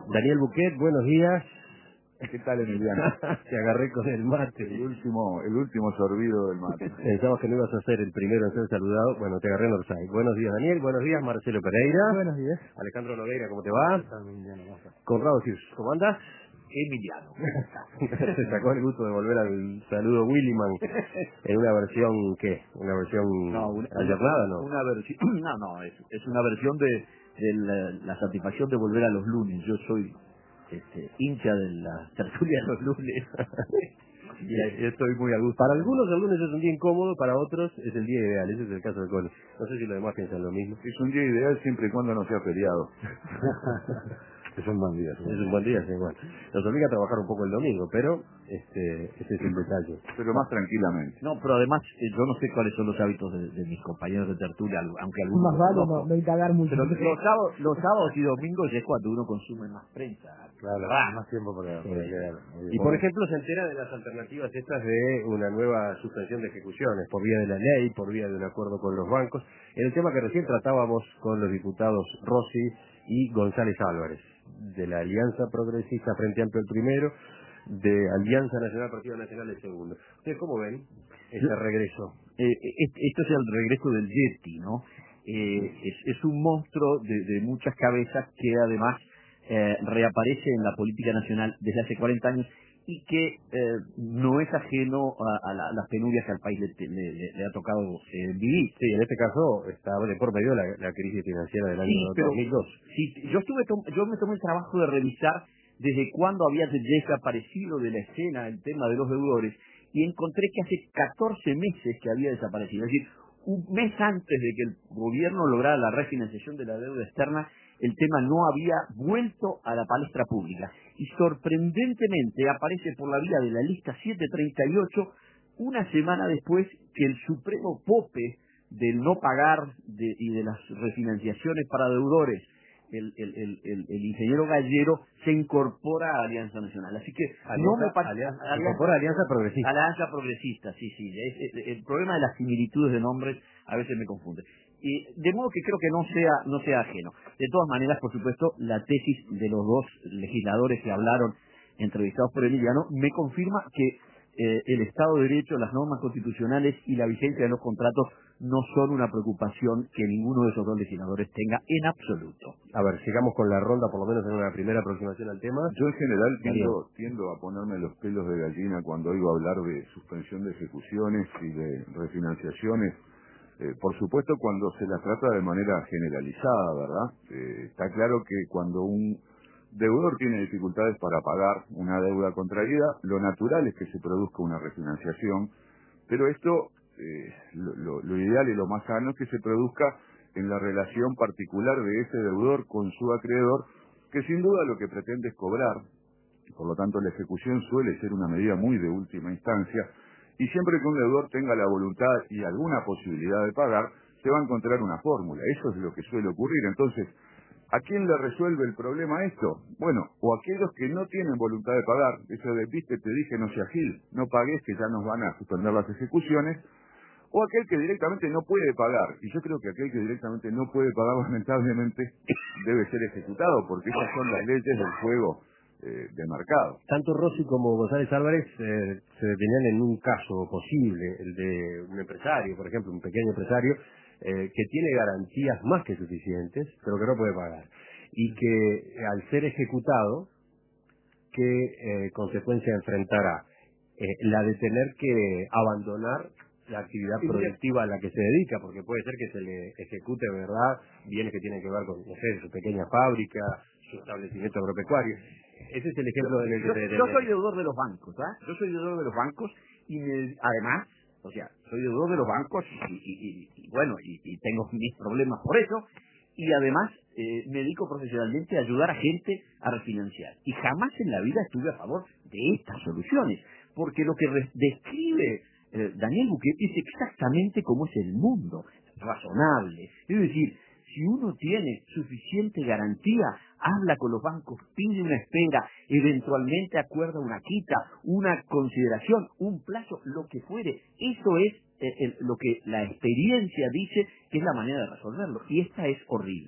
Daniel Buquet, buenos días. ¿Qué tal, Emiliano? Te agarré con el mate. El último sorbido del mate. Pensamos que no ibas a ser el primero en ser saludado. Bueno, te agarré en Orsay. Buenos días, Daniel. Buenos días, Marcelo Pereira. Buenos días. Alejandro Nogueira, ¿cómo te va? Emiliano, ¿cómo estás? Conrado Circe, ¿cómo andas? Emiliano. Se sacó el gusto de volver al saludo Williman en una versión, ¿qué? ¿Una versión ayornada, no? Una versión, es una versión de la satisfacción de volver a los lunes. Yo soy hincha de la tertulia de los lunes. Y estoy muy a gusto. Para algunos el lunes es un día incómodo, para otros es el día ideal. Ese es el caso de Cole. No sé si los demás piensan lo mismo. Es un día ideal siempre y cuando no sea feriado. Es un buen día, es un buen día, sí, bueno. Nos obliga a trabajar un poco el domingo, pero ese es el detalle. Pero más tranquilamente. No, pero además yo no sé cuáles son los hábitos de mis compañeros de tertulia, aunque algunos Más vale no indagar mucho. Pero los sábados y domingos es cuando uno consume más prensa. Claro, más tiempo para leer. Y por ejemplo se entera de las alternativas estas de una nueva suspensión de ejecuciones por vía de la ley, por vía de un acuerdo con los bancos, en el tema que recién tratábamos con los diputados Rossi y González Álvarez, de la Alianza Progresista Frente Amplio el primero, de Alianza Nacional Partido Nacional el segundo. ¿Ustedes cómo ven ese regreso? Esto es el regreso del Yeti, ¿no? Es un monstruo de muchas cabezas que además reaparece en la política nacional desde hace 40 años y que no es ajeno a las penurias que al país le ha tocado vivir. Sí, en este caso está de por medio la crisis financiera del año 2002. Sí, yo me tomé el trabajo de revisar desde cuándo había desaparecido de la escena el tema de los deudores y encontré que hace 14 meses que había desaparecido. Es decir, un mes antes de que el gobierno lograra la refinanciación de la deuda externa, el tema no había vuelto a la palestra pública. Y sorprendentemente aparece por la vía de la lista 738 una semana después que el supremo pope del no pagar y de las refinanciaciones para deudores, el ingeniero Gallero, se incorpora a Alianza Nacional. Así que incorpora Alianza Progresista. Alianza Progresista, sí. El problema de las similitudes de nombres a veces me confunde. Y de modo que creo que no sea ajeno. De todas maneras, por supuesto, la tesis de los dos legisladores que hablaron, entrevistados por Emiliano, me confirma que el Estado de Derecho, las normas constitucionales y la vigencia de los contratos no son una preocupación que ninguno de esos dos legisladores tenga en absoluto. A ver, sigamos con la ronda, por lo menos en una primera aproximación al tema. Yo en general tiendo a ponerme los pelos de gallina cuando oigo hablar de suspensión de ejecuciones y de refinanciaciones. Por supuesto, cuando se las trata de manera generalizada, ¿verdad? Está claro que cuando un deudor tiene dificultades para pagar una deuda contraída, lo natural es que se produzca una refinanciación, pero esto, lo ideal y lo más sano es que se produzca en la relación particular de ese deudor con su acreedor, que sin duda lo que pretende es cobrar. Por lo tanto, la ejecución suele ser una medida muy de última instancia, y siempre que un deudor tenga la voluntad y alguna posibilidad de pagar, se va a encontrar una fórmula. Eso es lo que suele ocurrir. Entonces, ¿a quién le resuelve el problema esto? Bueno, o aquellos que no tienen voluntad de pagar, eso de, viste, te dije no seas gil, no pagues que ya nos van a suspender las ejecuciones, o aquel que directamente no puede pagar. Y yo creo que aquel que directamente no puede pagar, lamentablemente, debe ser ejecutado, porque esas son las leyes del juego de mercado. Tanto Rossi como González Álvarez se detenían en un caso posible, el de un empresario, por ejemplo, un pequeño empresario, que tiene garantías más que suficientes, pero que no puede pagar. Y que al ser ejecutado, ¿qué consecuencia enfrentará? La de tener que abandonar la actividad productiva a la que se dedica, porque puede ser que se le ejecute, ¿verdad?, bienes que tienen que ver con, no sé, su pequeña fábrica, su establecimiento agropecuario. Ese es el ejemplo en el que yo soy deudor de los bancos, Yo soy deudor de los bancos y además, o sea, soy deudor de los bancos y bueno, y tengo mis problemas por eso, y además me dedico profesionalmente a ayudar a gente a refinanciar. Y jamás en la vida estuve a favor de estas soluciones, porque lo que describe Daniel Buquet es exactamente cómo es el mundo, razonable. Es decir, si uno tiene suficiente garantía, habla con los bancos, pide una espera, eventualmente acuerda una quita, una consideración, un plazo, lo que fuere. Eso es lo que la experiencia dice que es la manera de resolverlo. Y esta es horrible.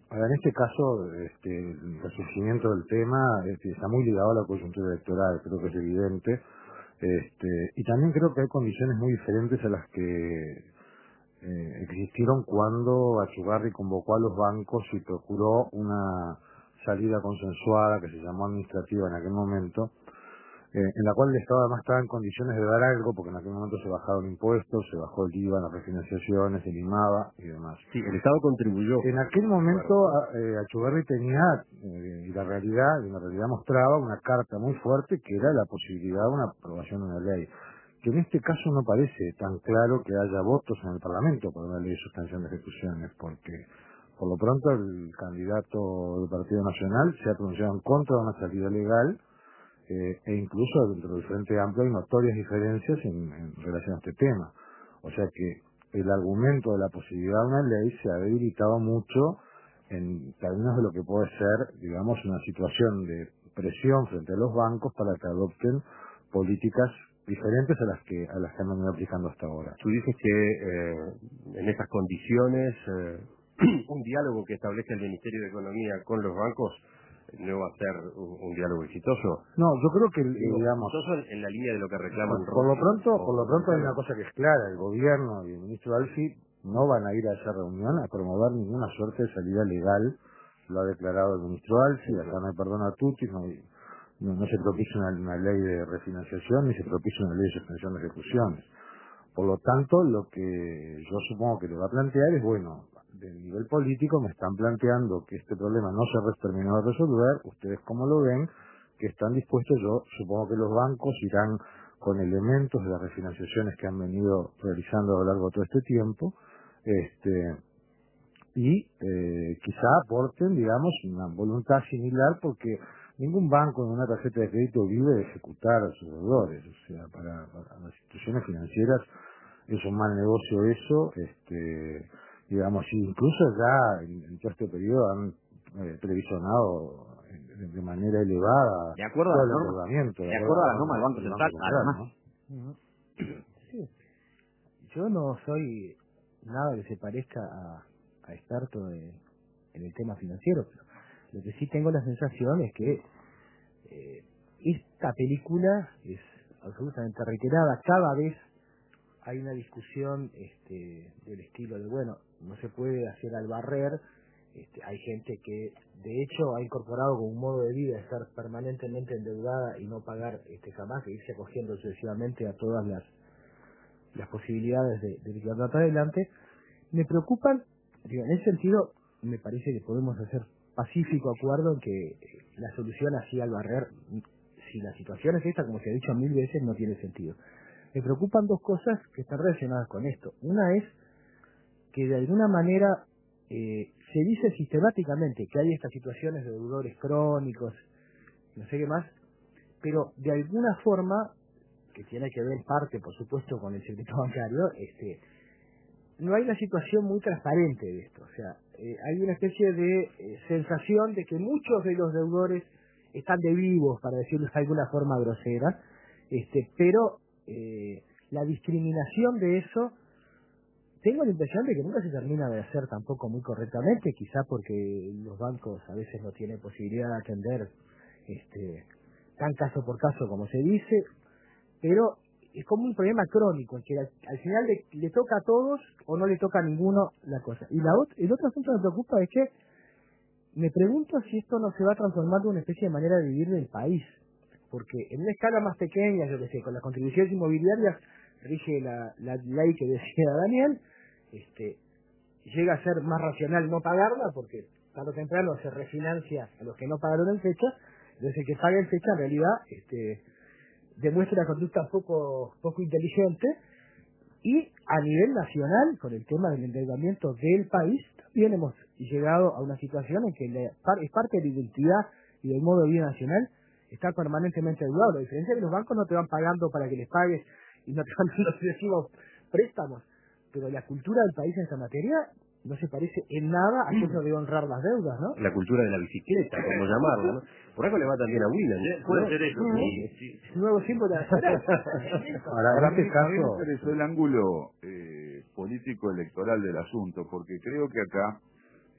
Ahora, en este caso, el resurgimiento del tema está muy ligado a la coyuntura electoral, creo que es evidente, y también creo que hay condiciones muy diferentes a las que existieron cuando Achugarri convocó a los bancos y procuró una salida consensuada que se llamó administrativa en aquel momento, en la cual el Estado además estaba en condiciones de dar algo, porque en aquel momento se bajaron impuestos, se bajó el IVA, las refinanciaciones, el IMABA y demás. Sí, el Estado contribuyó. En aquel momento Achugarri tenía, y la realidad mostraba una carta muy fuerte que era la posibilidad de una aprobación de una ley, que en este caso no parece tan claro que haya votos en el Parlamento por una ley de suspensión de ejecuciones, porque por lo pronto el candidato del Partido Nacional se ha pronunciado en contra de una salida legal, e incluso dentro del Frente Amplio hay notorias diferencias en relación a este tema. O sea que el argumento de la posibilidad de una ley se ha debilitado mucho en términos de lo que puede ser, digamos, una situación de presión frente a los bancos para que adopten políticas diferentes a las que han venido aplicando hasta ahora. Tú dices que en esas condiciones un diálogo que establezca el Ministerio de Economía con los bancos no va a ser un diálogo exitoso. No, yo creo que, digamos, exitoso en la línea de lo que reclaman. Por lo pronto hay una cosa que es clara: el gobierno y el ministro Alfi no van a ir a esa reunión a promover ninguna suerte de salida legal. Lo ha declarado el ministro Alfi, acá no hay perdón a tutti, no se propicia una ley de refinanciación ni se propicia una ley de suspensión de ejecuciones. Por lo tanto, lo que yo supongo que le va a plantear es, bueno, del nivel político me están planteando que este problema no se terminó de resolver, ustedes cómo lo ven, que están dispuestos, yo supongo que los bancos irán con elementos de las refinanciaciones que han venido realizando a lo largo de todo este tiempo, y quizá aporten, digamos, una voluntad similar, porque ningún banco en una tarjeta de crédito vive de ejecutar a sus deudores. O sea, para las instituciones financieras es un mal negocio eso, digamos, incluso ya en todo este periodo han previsionado de manera elevada de acuerdo todo a el las normas, endeudamiento. de acuerdo a las normas del Banco Central, además. ¿no? Sí. Yo no soy nada que se parezca a experto en el tema financiero, pero lo que sí tengo la sensación es que esta película es absolutamente reiterada. Cada vez hay una discusión del estilo de, bueno, no se puede hacer al barrer. Hay gente que de hecho ha incorporado como un modo de vida estar permanentemente endeudada y no pagar jamás, e irse acogiendo sucesivamente a todas las posibilidades de llevarlo para adelante. Me preocupan, digo, en ese sentido me parece que podemos hacer pacífico acuerdo en que la solución así al barrer, si la situación es esta, como se ha dicho 1000 veces, no tiene sentido. Me preocupan dos cosas que están relacionadas con esto. Una es que de alguna manera se dice sistemáticamente que hay estas situaciones de deudores crónicos, no sé qué más, pero de alguna forma, que tiene que ver en parte, por supuesto, con el secreto bancario, no hay una situación muy transparente de esto. O sea, hay una especie de sensación de que muchos de los deudores están de vivos, para decirlo de alguna forma grosera, pero la discriminación de eso, tengo la impresión de que nunca se termina de hacer tampoco muy correctamente, quizá porque los bancos a veces no tienen posibilidad de atender tan caso por caso como se dice, pero es como un problema crónico, en que al final le toca a todos o no le toca a ninguno la cosa. Y el otro asunto que me preocupa es que me pregunto si esto no se va transformando en una especie de manera de vivir del país, porque en una escala más pequeña, yo que sé, con las contribuciones inmobiliarias rige la ley que decía Daniel, llega a ser más racional no pagarla, porque tarde o temprano se refinancia a los que no pagaron en fecha, entonces el que paga en fecha en realidad demuestra una conducta poco inteligente. Y a nivel nacional, con el tema del endeudamiento del país, también hemos llegado a una situación en que es parte de la identidad y del modo de vida nacional estar permanentemente endeudado. La diferencia es que los bancos no te van pagando para que les pagues y no te van dando sucesivos préstamos, pero la cultura del país en esa materia no se parece en nada a eso de honrar las deudas, ¿no? La cultura de la bicicleta, como llamarlo, ¿no? Por algo le va también a William. Puede ser eso. Sí. Nuevo símbolo de la ciudad. Ahora, en este caso, a mí me interesó el ángulo político-electoral del asunto, porque creo que acá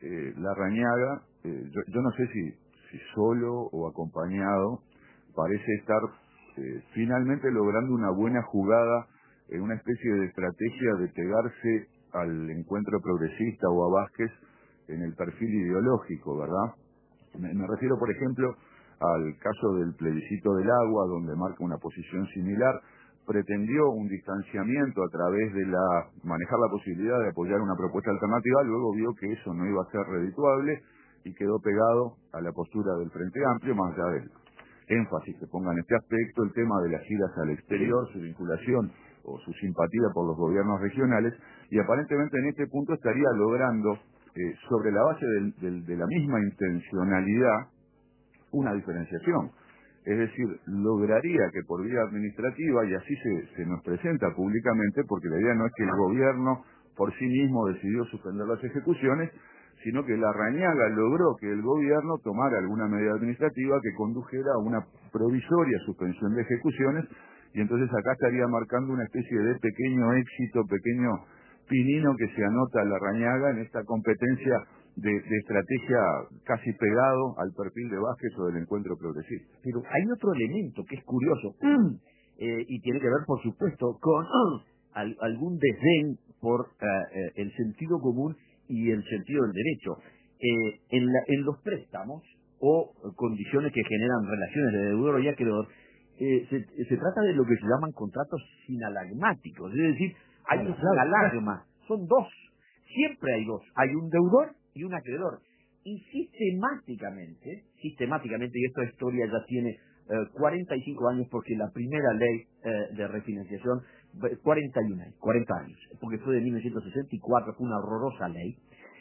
Larrañaga, yo no sé si solo o acompañado, parece estar finalmente logrando una buena jugada, una especie de estrategia de pegarse al encuentro progresista o a Vázquez en el perfil ideológico, ¿verdad? Me refiero, por ejemplo, al caso del plebiscito del agua, donde marca una posición similar. Pretendió un distanciamiento a través de manejar la posibilidad de apoyar una propuesta alternativa, luego vio que eso no iba a ser redituable y quedó pegado a la postura del Frente Amplio, más allá del énfasis que ponga en este aspecto el tema de las giras al exterior, su vinculación o su simpatía por los gobiernos regionales, y aparentemente en este punto estaría logrando, sobre la base de la misma intencionalidad, una diferenciación. Es decir, lograría que por vía administrativa, y así se nos presenta públicamente, porque la idea no es que el gobierno por sí mismo decidió suspender las ejecuciones, sino que Larrañaga logró que el gobierno tomara alguna medida administrativa que condujera a una provisoria suspensión de ejecuciones, y entonces acá estaría marcando una especie de pequeño éxito, pequeño pinino que se anota a Larrañaga en esta competencia de estrategia casi pegado al perfil de Vázquez o del encuentro progresista. Pero hay otro elemento que es curioso, y tiene que ver, por supuesto, con algún desdén por el sentido común y el sentido del derecho. En los préstamos o condiciones que generan relaciones de deudor y acreedor, se trata de lo que se llaman contratos sinalagmáticos, es decir, hay un sinalagma, son dos, siempre hay dos, hay un deudor y un acreedor, y sistemáticamente, y esta historia ya tiene 45 años, porque la primera ley de refinanciación, 40 años, porque fue de 1964, fue una horrorosa ley.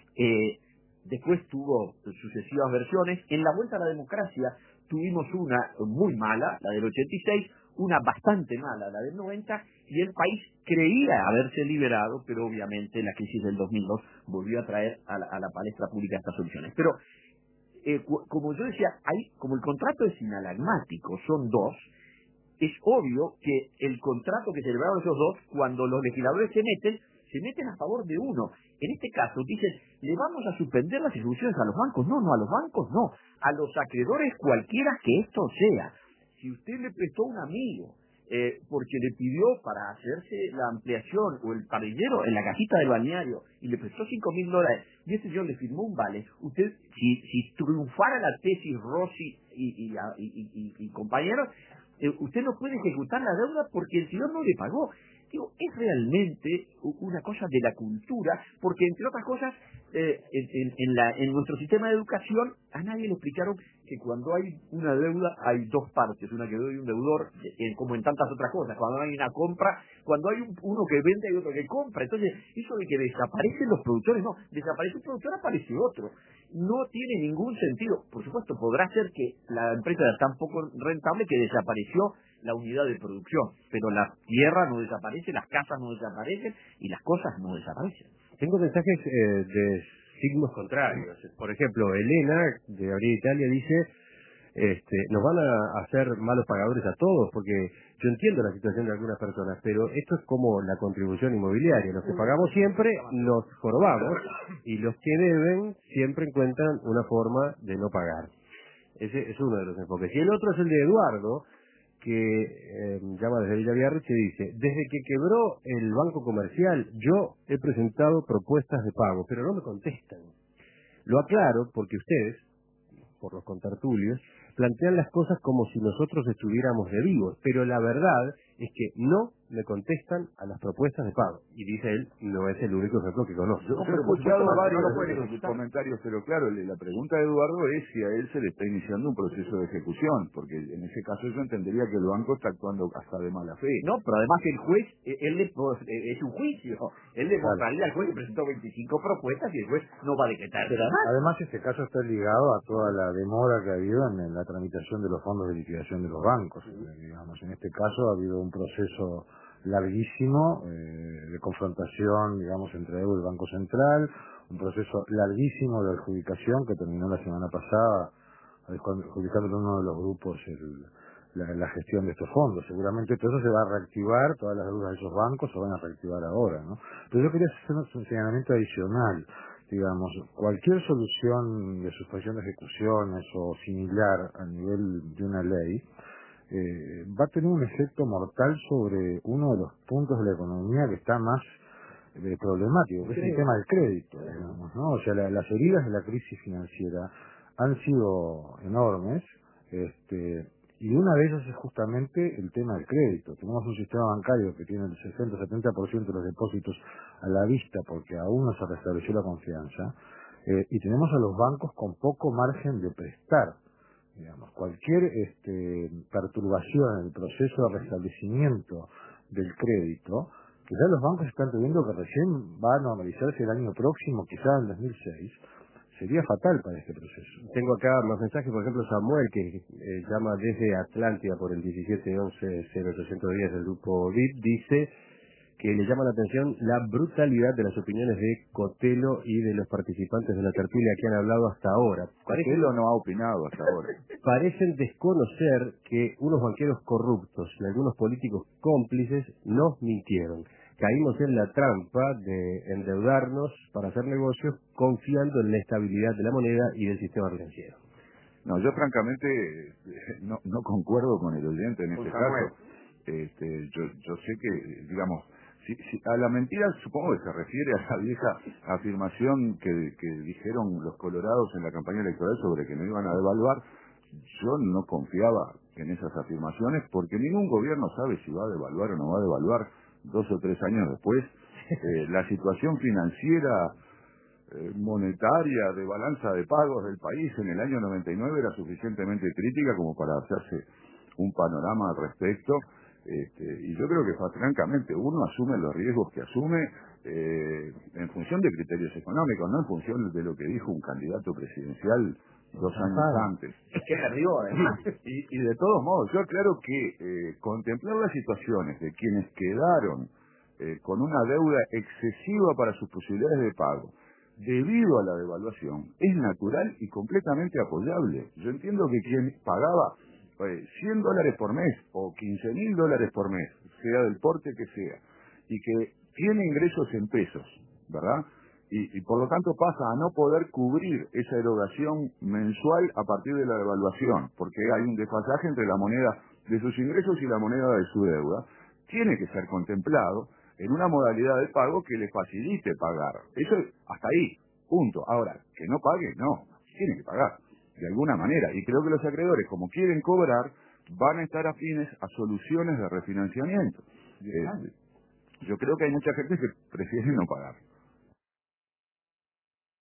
Después tuvo sucesivas versiones. En la vuelta a la democracia tuvimos una muy mala, la del 86, una bastante mala, la del 90, y el país creía haberse liberado, pero obviamente la crisis del 2002 volvió a traer a la palestra pública estas soluciones. Pero, como yo decía, como el contrato es sinalagmático, son dos, es obvio que el contrato que celebraron esos dos, cuando los legisladores se meten a favor de uno. En este caso, dicen, le vamos a suspender las ejecuciones a los bancos. No, a los bancos no. A los acreedores cualquiera que esto sea. Si usted le prestó a un amigo porque le pidió para hacerse la ampliación o el parrillero en la casita del balneario y le prestó $5.000 y ese señor le firmó un vale, usted, si triunfara la tesis Rossi y compañeros, usted no puede ejecutar la deuda porque el señor no le pagó. Digo, es realmente una cosa de la cultura, porque entre otras cosas, en nuestro sistema de educación, a nadie le explicaron que cuando hay una deuda hay dos partes, una acreedor y un deudor, como en tantas otras cosas. Cuando hay una compra, cuando hay uno que vende y otro que compra. Entonces, eso de que desaparecen los productores, no, desaparece un productor, aparece otro. No tiene ningún sentido. Por supuesto, podrá ser que la empresa era tan poco rentable que desapareció la unidad de producción, pero la tierra no desaparece, las casas no desaparecen y las cosas no desaparecen. Tengo mensajes de signos contrarios. Por ejemplo, Elena, de Abril Italia, dice, nos van a hacer malos pagadores a todos, porque yo entiendo la situación de algunas personas, pero esto es como la contribución inmobiliaria. Los que pagamos siempre nos jorobamos y los que deben siempre encuentran una forma de no pagar. Ese es uno de los enfoques. Y el otro es el de Eduardo, que llama desde Villa Biarritz y dice, desde que quebró el Banco Comercial yo he presentado propuestas de pago, pero no me contestan. Lo aclaro porque ustedes, por los contertulios, plantean las cosas como si nosotros estuviéramos de vivos, pero la verdad es que no me contestan a las propuestas de pago. Y dice él, no es el único ejemplo que conozco. Yo he escuchado varios de sus comentarios, pero claro, la pregunta de Eduardo es si a él se le está iniciando un proceso de ejecución, porque en ese caso yo entendería que el banco está actuando hasta de mala fe. No, pero además el juez, es un juicio. Él le mostraría al juez que presentó 25 propuestas y el juez no va a decretar nada más. Además, este caso está ligado a toda la demora que ha habido en la tramitación de los fondos de liquidación de los bancos. Digamos, en este caso ha habido un proceso larguísimo de confrontación, digamos, entre EU y el Banco Central, un proceso larguísimo de adjudicación que terminó la semana pasada, adjudicando en uno de los grupos la gestión de estos fondos. Seguramente todo eso se va a reactivar, todas las deudas de esos bancos se van a reactivar ahora, ¿no? Pero yo quería hacer un señalamiento adicional, digamos, cualquier solución de suspensión de ejecuciones o similar a nivel de una ley va a tener un efecto mortal sobre uno de los puntos de la economía que está más problemático, que es el tema del crédito, digamos, ¿no? O sea, las heridas de la crisis financiera han sido enormes, y una de ellas es justamente el tema del crédito. Tenemos un sistema bancario que tiene el 60-70% de los depósitos a la vista porque aún no se restableció la confianza, y tenemos a los bancos con poco margen de prestar. Digamos, cualquier perturbación en el proceso de restablecimiento del crédito, que ya los bancos están pidiendo que recién va a normalizarse el año próximo, quizás en 2006, sería fatal para este proceso. Tengo acá más mensajes, por ejemplo, Samuel, que llama desde Atlántida por el 1711-0810 del grupo VIP, dice que le llama la atención la brutalidad de las opiniones de Cotelo y de los participantes de la tertulia que han hablado hasta ahora. Cotelo no ha opinado hasta ahora. Parecen desconocer que unos banqueros corruptos y algunos políticos cómplices nos mintieron. Caímos en la trampa de endeudarnos para hacer negocios confiando en la estabilidad de la moneda y del sistema financiero. No, yo francamente no concuerdo con el oyente en este caso. Yo sé que, digamos, si a la mentira supongo que se refiere a la vieja afirmación que dijeron los colorados en la campaña electoral sobre que no iban a devaluar. Yo no confiaba en esas afirmaciones porque ningún gobierno sabe si va a devaluar o no va a devaluar 2 o 3 años después. La situación financiera, monetaria, de balanza de pagos del país en el año 99 era suficientemente crítica como para hacerse un panorama al respecto. Y yo creo que francamente uno asume los riesgos que asume en función de criterios económicos, no en función de lo que dijo un candidato presidencial 2 años antes. Es que arriba, además. Y de todos modos, yo aclaro que contemplar las situaciones de quienes quedaron con una deuda excesiva para sus posibilidades de pago debido a la devaluación es natural y completamente apoyable. Yo entiendo que quien pagaba $100 por mes o $15.000 por mes, sea del porte que sea, y que tiene ingresos en pesos, ¿verdad? Y por lo tanto pasa a no poder cubrir esa erogación mensual a partir de la devaluación, porque hay un desfasaje entre la moneda de sus ingresos y la moneda de su deuda, tiene que ser contemplado en una modalidad de pago que le facilite pagar. Eso es hasta ahí, punto. Ahora, que no pague, no, tiene que pagar, de alguna manera. Y creo que los acreedores, como quieren cobrar, van a estar afines a soluciones de refinanciamiento. Yo creo que hay mucha gente que prefiere no pagar.